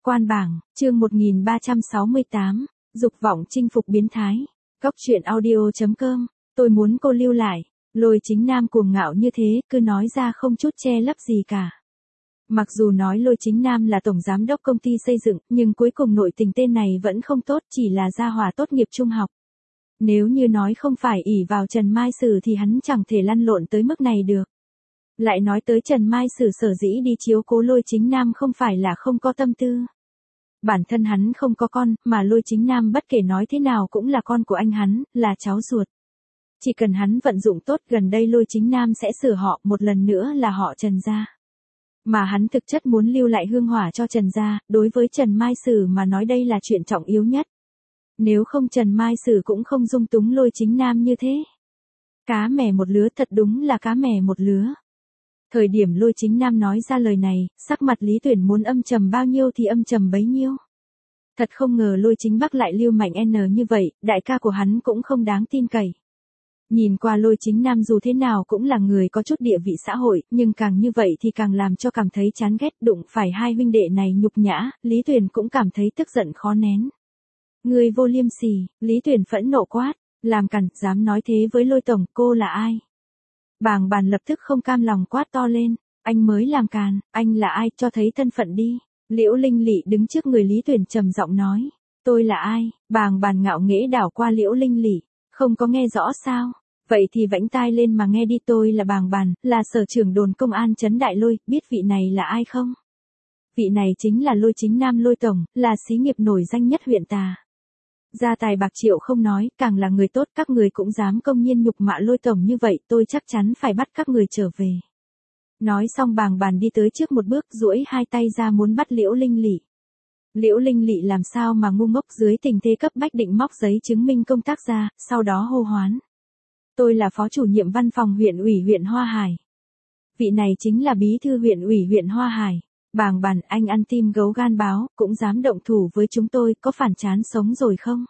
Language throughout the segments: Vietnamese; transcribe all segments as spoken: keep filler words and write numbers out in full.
Quan bảng, chương một nghìn ba trăm sáu mươi tám, dục vọng chinh phục biến thái. Cóc truyện audio chấm com, tôi muốn cô lưu lại. Lôi Chính Nam cuồng ngạo như thế, cứ nói ra không chút che lấp gì cả. Mặc dù nói Lôi Chính Nam là tổng giám đốc công ty xây dựng, nhưng cuối cùng nội tình tên này vẫn không tốt, chỉ là gia hỏa tốt nghiệp trung học. Nếu như nói không phải ỷ vào Trần Mai Sử thì hắn chẳng thể lăn lộn tới mức này được. Lại nói tới Trần Mai Sử sở dĩ đi chiếu cố Lôi Chính Nam không phải là không có tâm tư. Bản thân hắn không có con, mà Lôi Chính Nam bất kể nói thế nào cũng là con của anh hắn, là cháu ruột. Chỉ cần hắn vận dụng tốt, gần đây Lôi Chính Nam sẽ sửa họ một lần nữa là họ Trần gia. Mà hắn thực chất muốn lưu lại hương hỏa cho Trần gia, đối với Trần Mai Sử mà nói đây là chuyện trọng yếu nhất. Nếu không Trần Mai Sử cũng không dung túng Lôi Chính Nam như thế. Cá mè một lứa, thật đúng là cá mè một lứa. Thời điểm Lôi Chính Nam nói ra lời này, sắc mặt Lý Tuyển muốn âm trầm bao nhiêu thì âm trầm bấy nhiêu. Thật không ngờ Lôi Chính Bắc lại lưu mạnh N như vậy, đại ca của hắn cũng không đáng tin cậy. Nhìn qua Lôi Chính Nam dù thế nào cũng là người có chút địa vị xã hội, nhưng càng như vậy thì càng làm cho cảm thấy chán ghét, đụng phải hai huynh đệ này nhục nhã, Lý Tuyển cũng cảm thấy tức giận khó nén. Người vô liêm sỉ, Lý Tuyển phẫn nộ quát, làm cản, dám nói thế với Lôi tổng, cô là ai? Bàng Bàn lập tức không cam lòng quát to lên, anh mới làm càn, anh là ai, cho thấy thân phận đi. Liễu Linh Lị đứng trước người Lý Tuyển trầm giọng nói, tôi là ai? Bàng Bàn ngạo nghễ đảo qua Liễu Linh Lị, không có nghe rõ sao? Vậy thì vẫy tai lên mà nghe đi, tôi là Bàng Bàn, là sở trưởng đồn công an trấn Đại Lôi, biết vị này là ai không? Vị này chính là Lôi Chính Nam Lôi tổng, là xí nghiệp nổi danh nhất huyện ta. Gia tài bạc triệu không nói, càng là người tốt, các người cũng dám công nhiên nhục mạ Lôi tổng như vậy, tôi chắc chắn phải bắt các người trở về. Nói xong Bàng Bàn đi tới trước một bước, duỗi hai tay ra muốn bắt Liễu Linh Lị. Liễu Linh Lị làm sao mà ngu ngốc, dưới tình thế cấp bách định móc giấy chứng minh công tác ra, sau đó hô hoán. Tôi là phó chủ nhiệm văn phòng huyện ủy huyện Hoa Hải. Vị này chính là bí thư huyện ủy huyện Hoa Hải. Bàng Bàn, anh ăn tim gấu gan báo, cũng dám động thủ với chúng tôi, có phản chán sống rồi không?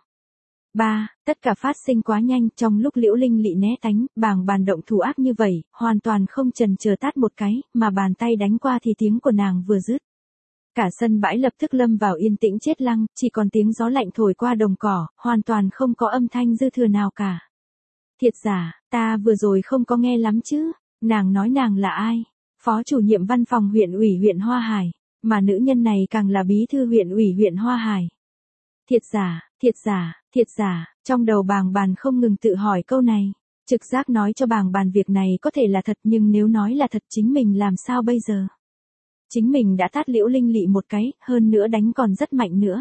ba. Tất cả phát sinh quá nhanh, trong lúc Liễu Linh Lị né tránh, Bàng Bàn động thủ ác như vậy, hoàn toàn không chần chừ tát một cái, mà bàn tay đánh qua thì tiếng của nàng vừa dứt. Cả sân bãi lập tức lâm vào yên tĩnh chết lặng, chỉ còn tiếng gió lạnh thổi qua đồng cỏ, hoàn toàn không có âm thanh dư thừa nào cả. Thiệt giả, ta vừa rồi không có nghe lắm chứ, nàng nói nàng là ai? Phó chủ nhiệm văn phòng huyện ủy huyện Hoa Hải, mà nữ nhân này càng là bí thư huyện ủy huyện Hoa Hải. Thiệt giả, thiệt giả, thiệt giả, trong đầu Bàng Bàn không ngừng tự hỏi câu này. Trực giác nói cho Bàng Bàn việc này có thể là thật, nhưng nếu nói là thật chính mình làm sao bây giờ? Chính mình đã tát Liễu Linh Lị một cái, hơn nữa đánh còn rất mạnh nữa.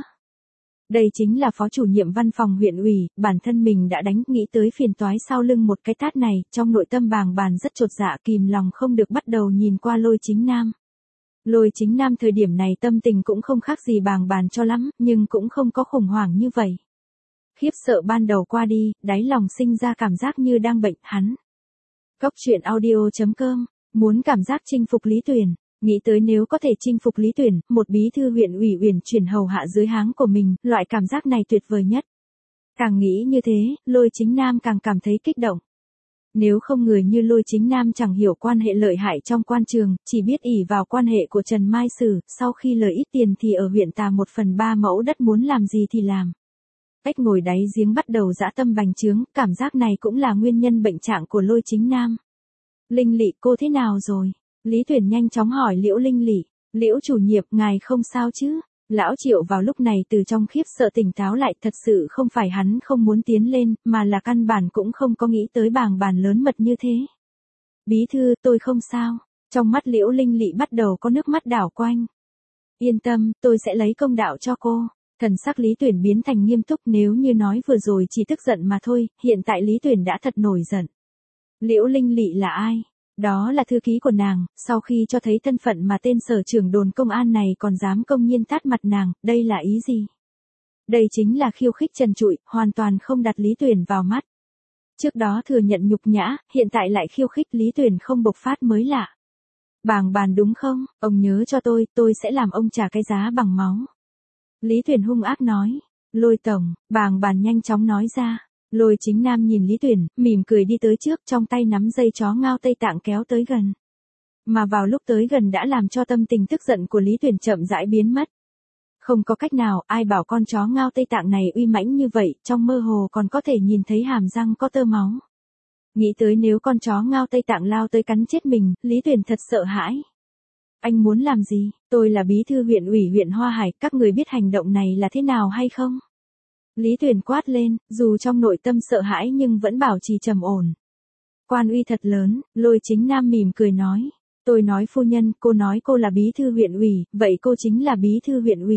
Đây chính là phó chủ nhiệm văn phòng huyện ủy, bản thân mình đã đánh, nghĩ tới phiền toái sau lưng một cái tát này, trong nội tâm Bàng Bàn rất chột dạ, kìm lòng không được bắt đầu nhìn qua Lôi Chính Nam. Lôi Chính Nam thời điểm này tâm tình cũng không khác gì Bàng Bàn cho lắm, nhưng cũng không có khủng hoảng như vậy. Khiếp sợ ban đầu qua đi, đáy lòng sinh ra cảm giác như đang bệnh, hắn. Cóc truyện audio chấm com, muốn cảm giác chinh phục Lý Tuyển. Nghĩ tới nếu có thể chinh phục Lý Tuyển, một bí thư huyện ủy uyển chuyển hầu hạ dưới háng của mình, loại cảm giác này tuyệt vời nhất. Càng nghĩ như thế, Lôi Chính Nam càng cảm thấy kích động. Nếu không người như Lôi Chính Nam chẳng hiểu quan hệ lợi hại trong quan trường, chỉ biết ỷ vào quan hệ của Trần Mai Sử, sau khi lời ít tiền thì ở huyện ta một phần ba mẫu đất muốn làm gì thì làm. Ếch ngồi đáy giếng bắt đầu dã tâm bành trướng, cảm giác này cũng là nguyên nhân bệnh trạng của Lôi Chính Nam. Linh Lị, cô thế nào rồi? Lý Tuyển nhanh chóng hỏi Liễu Linh Lị, Liễu chủ nhiệm, ngài không sao chứ? Lão Triệu vào lúc này từ trong khiếp sợ tỉnh táo lại, thật sự không phải hắn không muốn tiến lên, mà là căn bản cũng không có nghĩ tới Bàng Bàn lớn mật như thế. Bí thư, tôi không sao. Trong mắt Liễu Linh Lị bắt đầu có nước mắt đảo quanh. Yên tâm, tôi sẽ lấy công đạo cho cô. Thần sắc Lý Tuyển biến thành nghiêm túc, nếu như nói vừa rồi chỉ tức giận mà thôi, hiện tại Lý Tuyển đã thật nổi giận. Liễu Linh Lị là ai? Đó là thư ký của nàng, sau khi cho thấy thân phận mà tên sở trưởng đồn công an này còn dám công nhiên tát mặt nàng, đây là ý gì? Đây chính là khiêu khích trần trụi, hoàn toàn không đặt Lý Tuyển vào mắt. Trước đó thừa nhận nhục nhã, hiện tại lại khiêu khích, Lý Tuyển không bộc phát mới lạ. Bàng Bàn đúng không, ông nhớ cho tôi, tôi sẽ làm ông trả cái giá bằng máu. Lý Tuyển hung ác nói, Lôi tổng, Bàng Bàn nhanh chóng nói ra. Lôi Chính Nam nhìn Lý Tuyển, mỉm cười đi tới trước, trong tay nắm dây chó ngao Tây Tạng kéo tới gần. Mà vào lúc tới gần đã làm cho tâm tình tức giận của Lý Tuyển chậm rãi biến mất. Không có cách nào, ai bảo con chó ngao Tây Tạng này uy mãnh như vậy, trong mơ hồ còn có thể nhìn thấy hàm răng có tơ máu. Nghĩ tới nếu con chó ngao Tây Tạng lao tới cắn chết mình, Lý Tuyển thật sợ hãi. Anh muốn làm gì? Tôi là bí thư huyện ủy huyện Hoa Hải, các người biết hành động này là thế nào hay không? Lý Tuyển quát lên, dù trong nội tâm sợ hãi nhưng vẫn bảo trì trầm ổn. Quan uy thật lớn, Lôi Chính Nam mỉm cười nói. Tôi nói phu nhân, cô nói cô là bí thư huyện ủy, vậy cô chính là bí thư huyện ủy.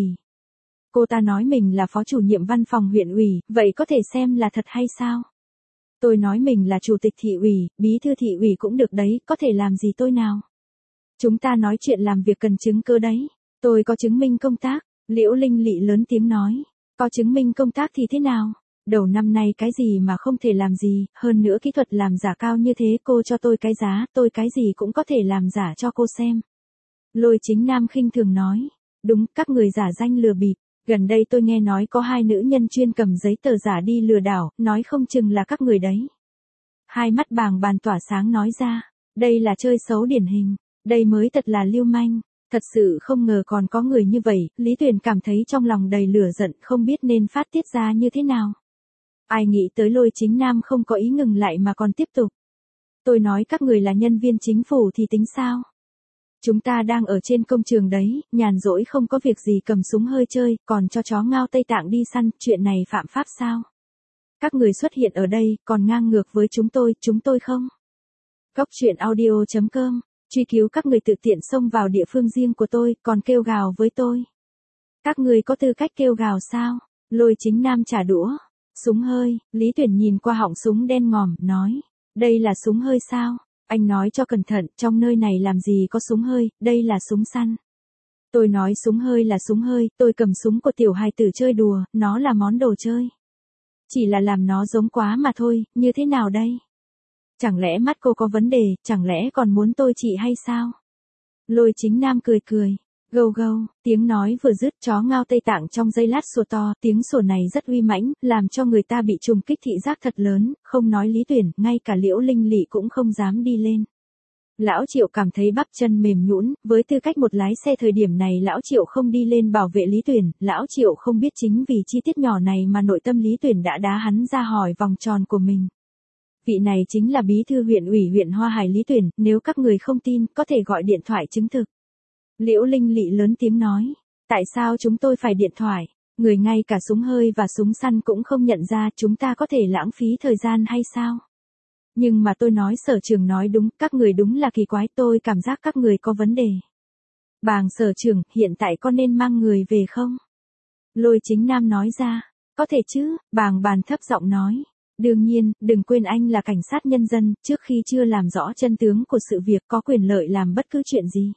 Cô ta nói mình là phó chủ nhiệm văn phòng huyện ủy, vậy có thể xem là thật hay sao? Tôi nói mình là chủ tịch thị ủy, bí thư thị ủy cũng được đấy, có thể làm gì tôi nào? Chúng ta nói chuyện làm việc cần chứng cứ đấy. Tôi có chứng minh công tác, Liễu Linh Lị lớn tiếng nói. Có chứng minh công tác thì thế nào? Đầu năm nay cái gì mà không thể làm gì, hơn nữa kỹ thuật làm giả cao như thế, cô cho tôi cái giá, tôi cái gì cũng có thể làm giả cho cô xem. Lôi Chính Nam khinh thường nói. Đúng, các người giả danh lừa bịp. Gần đây tôi nghe nói có hai nữ nhân chuyên cầm giấy tờ giả đi lừa đảo, nói không chừng là các người đấy. Hai mắt Bàng Bàn tỏa sáng nói ra. Đây là chơi xấu điển hình. Đây mới thật là lưu manh. Thật sự không ngờ còn có người như vậy, Lý Tuyền cảm thấy trong lòng đầy lửa giận, không biết nên phát tiết ra như thế nào. Ai nghĩ tới Lôi Chính Nam không có ý ngừng lại mà còn tiếp tục. Tôi nói các người là nhân viên chính phủ thì tính sao? Chúng ta đang ở trên công trường đấy, nhàn rỗi không có việc gì cầm súng hơi chơi, còn cho chó ngao Tây Tạng đi săn, chuyện này phạm pháp sao? Các người xuất hiện ở đây, còn ngang ngược với chúng tôi, chúng tôi không? Góc truyện audio chấm com, truy cứu các người tự tiện xông vào địa phương riêng của tôi, còn kêu gào với tôi. Các người có tư cách kêu gào sao? Lôi Chính Nam trả đũa. Súng hơi, Lý Tuyển nhìn qua họng súng đen ngòm, nói. Đây là súng hơi sao? Anh nói cho cẩn thận, trong nơi này làm gì có súng hơi, đây là súng săn. Tôi nói súng hơi là súng hơi, tôi cầm súng của tiểu hài tử chơi đùa, nó là món đồ chơi. Chỉ là làm nó giống quá mà thôi, như thế nào đây? Chẳng lẽ mắt cô có vấn đề, chẳng lẽ còn muốn tôi trị hay sao? Lôi Chính Nam cười cười. Gâu gâu, tiếng nói vừa dứt, chó ngao Tây Tạng trong giây lát sủa to, tiếng sủa này rất uy mãnh, làm cho người ta bị trùng kích thị giác thật lớn, không nói Lý Tuyển, ngay cả Liễu Linh Lị cũng không dám đi lên. Lão Triệu cảm thấy bắp chân mềm nhũn, với tư cách một lái xe thời điểm này Lão Triệu không đi lên bảo vệ Lý Tuyển, Lão Triệu không biết chính vì chi tiết nhỏ này mà nội tâm Lý Tuyển đã đá hắn ra hỏi vòng tròn của mình. Vị này chính là bí thư huyện ủy huyện Hoa Hải Lý Tuyển, nếu các người không tin, có thể gọi điện thoại chứng thực. Liễu Linh Lị lớn tiếng nói, tại sao chúng tôi phải điện thoại? Người ngay cả súng hơi và súng săn cũng không nhận ra, chúng ta có thể lãng phí thời gian hay sao? Nhưng mà tôi nói sở trường nói đúng, các người đúng là kỳ quái, tôi cảm giác các người có vấn đề. Bàng sở trưởng, hiện tại có nên mang người về không? Lôi Chính Nam nói ra, có thể chứ, Bàng Bàn thấp giọng nói. Đương nhiên, đừng quên anh là cảnh sát nhân dân, trước khi chưa làm rõ chân tướng của sự việc có quyền lợi làm bất cứ chuyện gì.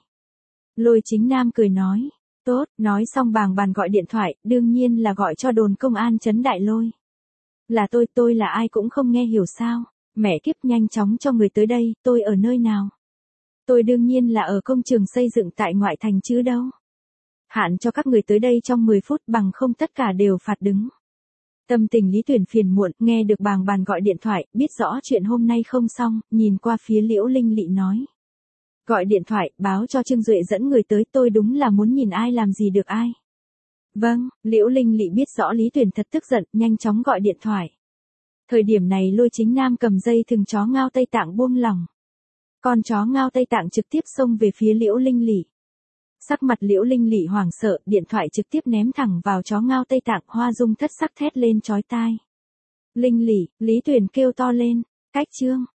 Lôi Chính Nam cười nói, tốt, nói xong Bàng Bàn gọi điện thoại, đương nhiên là gọi cho đồn công an trấn Đại Lôi. Là tôi, tôi là ai cũng không nghe hiểu sao, mẹ kiếp nhanh chóng cho người tới đây, tôi ở nơi nào? Tôi đương nhiên là ở công trường xây dựng tại ngoại thành chứ đâu. Hạn cho các người tới đây trong mười phút bằng không tất cả đều phạt đứng. Tâm tình Lý Tuyển phiền muộn, nghe được Bàng Bàn gọi điện thoại, biết rõ chuyện hôm nay không xong, nhìn qua phía Liễu Linh Lị nói. Gọi điện thoại, báo cho Trương Duệ dẫn người tới, tôi đúng là muốn nhìn ai làm gì được ai. Vâng, Liễu Linh Lị biết rõ Lý Tuyển thật tức giận, nhanh chóng gọi điện thoại. Thời điểm này Lôi Chính Nam cầm dây thừng chó ngao Tây Tạng buông lỏng. Con chó ngao Tây Tạng trực tiếp xông về phía Liễu Linh Lị. Sắc mặt Liễu Linh Lị hoảng sợ, điện thoại trực tiếp ném thẳng vào chó ngao Tây Tạng, Hoa Dung thất sắc thét lên chói tai. Linh Lị, Lý Tuyển kêu to lên, cách chương.